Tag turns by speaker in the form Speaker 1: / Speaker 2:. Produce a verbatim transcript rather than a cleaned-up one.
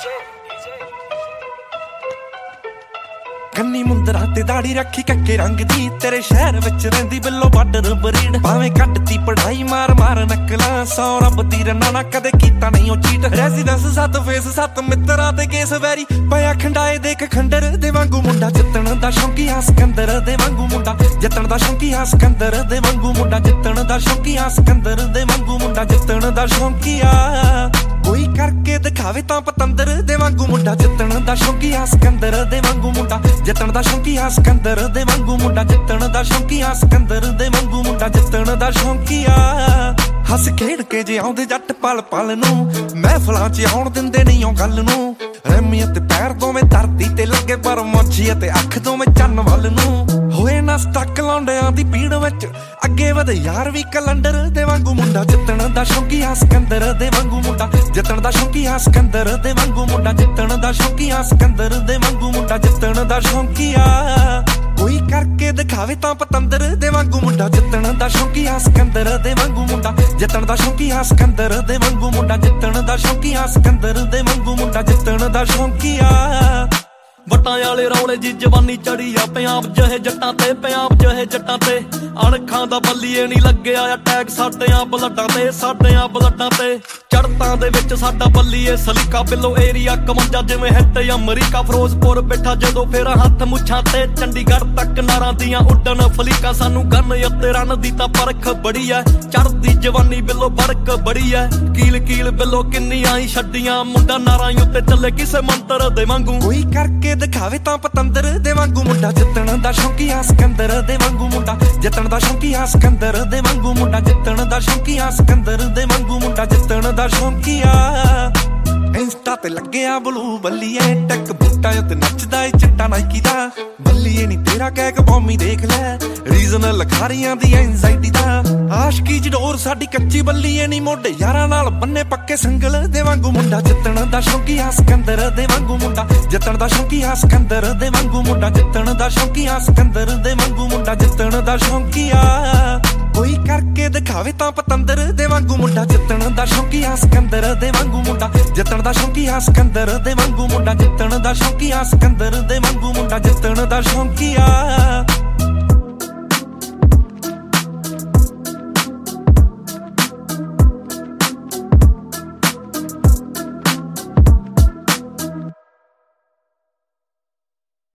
Speaker 1: ਕੰਨੀ ਮੁੰਦਰਾਂ ਤੇ ਦਾੜੀ ਰੱਖੀ ਕੱਕੇ ਰੰਗ ਦੀ, ਤੇਰੇ ਸ਼ਹਿਰ ਵਿੱਚ ਰਹਿੰਦੀ ਬਿੱਲੋ ਬਾਰਡਰ ਬਰੀਡ। ਭਾਵੇਂ ਕੱਟਤੀ ਪੜਾਈ ਮਾਰ ਮਾਰ ਨਕਲਾਂ, ਸੌ ਰੱਬ ਦੀ ਰੰਨਾ ਨਾ ਕਦੇ ਕੀਤਾ ਨਹੀਂ ਉਹ ਚੀਟ। ਰੈਜ਼ੀਡੈਂਸ ਸੱਤ ਫੇਸ ਸੱਤ ਮਿੱਤਰਾਂ ਤੇ ਕੇਸ ਵੈਰੀ, ਪਿਆ ਖੰਡਾਏ ਦੇਖ ਖੰਡਰ ਦੇ ਵਾਂਗੂ ਮੁੰਡਾ। ਜਿੱਤਣ ਦਾ ਸ਼ੌਂਕੀਆ ਸਿਕੰਦਰ ਦੇ ਵਾਂਗੂ ਮੁੰਡਾ, ਜਿੱਤਣ ਦਾ ਸ਼ੌਂਕੀਆ ਸਿਕੰਦਰ ਦੇ ਵਾਂਗੂ ਮੁੰਡਾ, ਜਿੱਤਣ ਦਾ ਸ਼ੌਂਕੀਆ ਸਿਕੰਦਰ ਦੇ ਵਾਂਗੂ ਮੁੰਡਾ, ਜਿੱਤਣ ਦਾ ਸ਼ੌਂਕੀਆ ਕੋਈ ਕਰਕੇ ਦਿਖਾਵੇ ਤਾਂ ਪਤੰਦਰ ਦੇ ਵਾਂਗੂ ਮੁੰਡਾ। ਜਿੱਤਣ ਦਾ ਸ਼ੌਂਕੀਆ ਸਿਕੰਦਰ ਦੇ ਵਾਂਗੂ ਮੁੰਡਾ, ਜਿੱਤਣ ਦਾ ਸ਼ੌਂਕੀਆ ਸਿਕੰਦਰ ਦੇ ਵਾਂਗੂ ਮੁੰਡਾ, ਜਿੱਤਣ ਦਾ ਸ਼ੌਂਕੀਆ ਸਿਕੰਦਰ ਦੇ ਵਾਂਗੂ ਮੁੰਡਾ, ਜਿੱਤਣ ਦਾ ਸ਼ੌਂਕੀਆ। ਹੱਸ ਖੇਡ ਕੇ ਜੇ ਆਉਂਦੇ ਜੱਟ ਪਲ ਪਲ ਨੂੰ, ਮਹਿਫਲਾਂ 'ਚ ਆਉਣ ਦਿੰਦੇ ਨਹੀਂ ਉਹ ਗੱਲ ਨੂੰ। ਰੈਮੀ ਅਤੇ ਪੈਰ ਦੋਵੇਂ ਧਰਤੀ ਤੇ ਲੱਗੇ, ਪਰ ਮੋਚੀ ਅਤੇ ਅੱਖ ਦੋਵੇਂ ਚੰਨ ਵੱਲ ਨੂੰ। ਹੋਏ ਨਾ ਸਟੱਕ ਲੌਂਡਿਆਂ ਦੀ ਪੀੜ ਵਿੱਚ, ਅੱਗੇ ਵਧ ਯਾਰ ਵੀ ਕੈਲੰਡਰ ਦੇ ਵਾਂਗੂ ਮੁੰਡਾ। ਜਿੱਤਣ ਦਾ ਸ਼ੌਂਕੀਆ ਸਿਕੰਦਰ ਦੇ ਵਾਂਗੂ ਮੁੰਡਾ, ਜਿੱਤਣ ਦਾ ਸ਼ੌਂਕੀਆ ਸਿਕੰਦਰ ਦੇ ਵਾਂਗੂ ਮੁੰਡਾ, ਜਿੱਤਣ ਦਾ ਸ਼ੌਂਕੀਆ ਸਿਕੰਦਰ ਦੇ ਵਾਂਗੂ ਮੁੰਡਾ, ਜਿੱਤਣ ਦਾ ਸ਼ੌਂਕੀਆ ਕੋਈ ਕਰਕੇ ਦਿਖਾਵੇ ਤਾਂ ਪਤੰਦਰ ਦੇ ਵਾਂਗੂ ਮੁੰਡਾ। ਜਿੱਤਣ ਦਾ ਸ਼ੌਂਕੀਆ ਸਿਕੰਦਰ ਦੇ ਵਾਂਗੂ ਮੁੰਡਾ, ਜਿੱਤਣ ਦਾ ਸ਼ੌਂਕੀਆ ਸਿਕੰਦਰ ਦੇ ਵਾਂਗੂ ਮੁੰਡਾ, ਜਿੱਤਣ ਦਾ ਸ਼ੌਂਕੀਆ ਸਿਕੰਦਰ ਦੇ ਵਾਂਗੂ ਮੁੰਡਾ, ਜਿੱਤਣ ਦਾ ਸ਼ੌਂਕੀਆ। ਵਟਾਂ ਵਾਲੇ ਰੌਲੇ ਜੀ ਜਵਾਨੀ ਚੜੀ ਆ ਪੰਜਾਬ ਜਿਹੇ ਜੱਟਾਂ ਤੇ, ਪੰਜਾਬ ਜਿਹੇ ਜੱਟਾਂ ਤੇ। ਅਣਖਾਂ ਦਾ ਬੱਲੀਏ ਨਹੀਂ ਲੱਗਿਆ ਅਟੈਕ ਸਾਡਿਆਂ ਬਲੱਡਾਂ ਤੇ, ਸਾਡਿਆਂ ਬਲੱਡਾਂ ਤੇ। ਚੜਤਾਂ ਦੇ ਵਿੱਚ ਸਾਡਾ ਬੱਲੀਏ ਸਲੀਕਾ, ਬਿੱਲੋ ਏਰੀਆ ਇਕਵੰਜਾ ਜਿਵੇਂ ਹਿੱਟ ਅਮਰੀਕਾ। ਫਿਰੋਜ਼ਪੁਰ ਬੈਠਾ ਜਦੋਂ ਫੇਰ ਹੱਥ ਮੁੱਛਾਂ ਤੇ, ਚੰਡੀਗੜ੍ਹ ਤੱਕ ਨਾਰਾਂ ਦੀਆਂ ਉੱਡਣ ਫਲੀਕਾਂ। ਸਾਨੂੰ ਗੰਨ ਅਤੇ ਰਨ ਦੀ ਤਾਂ ਪਰਖ ਬੜੀ ਐ, ਚੜਦੀ ਜਵਾਨੀ ਬਿੱਲੋ ਬੜਕ ਬੜੀ ਐ। ਕੀਲ ਕੀਲ ਬਿੱਲੋ ਕਿੰਨੀਆਂ ਹੀ ਛੱਡੀਆਂ, ਮੁੰਡਾ ਨਾਰਾਂ ਉੱਤੇ ਚੱਲੇ ਕਿਸੇ ਮੰਤਰ ਦੇ ਵਾਂਗੂ। ਕੋਈ ਕਰਕੇ ਦਿਖਾਵੇ ਤਾਂ ਪਤੰਦਰ ਦੇ ਵਾਂਗੂ ਮੁੰਡਾ। ਜਿੱਤਣ ਦਾ ਸ਼ੌਂਕੀਆ ਸਿਕੰਦਰ ਦੇ ਵਾਂਗੂ ਮੁੰਡਾ, ਜਿੱਤਣ ਦਾ ਸ਼ੌਂਕੀਆ ਸਿਕੰਦਰ ਦੇ ਵਾਂਗੂ ਮੁੰਡਾ, ਜਿੱਤਣ ਦਾ ਸ਼ੌਂਕੀਆ ਸਿਕੰਦਰ ਦੇ ਵਾਂਗੂ ਮੁੰਡਾ, ਜਿੱਤਣ ਦਾ ਸ਼ੌਂਕੀਆ। ਇੰਸਟਾ ਤੇ ਲੱਗਿਆ ਬਲੂ ਬੱਲੀਏ, ਟੈਕ ਬੂਟਾਂ ਉੱਤੇ ਨੱਚਦਾ ਏ ਚਿੱਟਾ ਨਾਈਕੀ ਦਾ। ਬੱਲੀਏ ਨੀ ਤੇਰਾ ਕਹਿ ਕੌਮੀ ਦੇਖ ਲੈ, ਰੀਜ਼ਨ ਲਖਾਰੀਆਂ ਦੀ ਐਂਜ਼ਾਈਟੀ ਦਾ। ਆਸ਼ਕੀ ਜਡੋਰ ਸਾਡੀ ਕੱਚੀ ਬੱਲੀਏ ਨੀ, ਮੋਢੇ ਯਾਰਾਂ ਨਾਲ ਬੰਨੇ ਪੱਕੇ ਸੰਗਲ ਦੇ ਵਾਂਗੂ ਮੁੰਡਾ। ਜਿੱਤਣ ਦਾ ਸ਼ੌਂਕੀਆ ਸਿਕੰਦਰ ਦੇ ਵਾਂਗੂ ਮੁੰਡਾ, ਜਿੱਤਣ ਦਾ ਸ਼ੌਂਕੀਆ ਸਿਕੰਦਰ ਦੇ ਵਾਂਗੂ ਮੁੰਡਾ, ਜਿੱਤਣ ਦਾ ਸ਼ੌਂਕੀਆ ਸਿਕੰਦਰ ਦੇ ਵਾਂਗੂ ਮੁੰਡਾ, ਜਿੱਤਣ ਦਾ ਸ਼ੌਂਕੀਆ ਕੋਈ ਕਰਕੇ ਦਿਖਾਵੇ ਤਾਂ ਪਤੰਦਰ ਦੇ ਵਾਂਗੂ ਮੁੰਡਾ। ਜਿੱਤਣ ਦਾ ਸ਼ੌਂਕੀਆ ਸਿਕੰਦਰ ਦੇ ਵਾਂਗੂ ਮੁੰਡਾ, ਜਿੱਤਣ ਦਾ ਸ਼ੌਂਕੀਆ ਸਿਕੰਦਰ ਦੇ ਵਾਂਗੂ ਮੁੰਡਾ, ਜਿੱਤਣ ਦਾ ਸ਼ੌਂਕੀਆ ਸਿਕੰਦਰ ਦੇ ਵਾਂਗੂ ਮੁੰਡਾ, ਜਿੱਤਣ ਦਾ ਸ਼ੌਂਕੀਆ।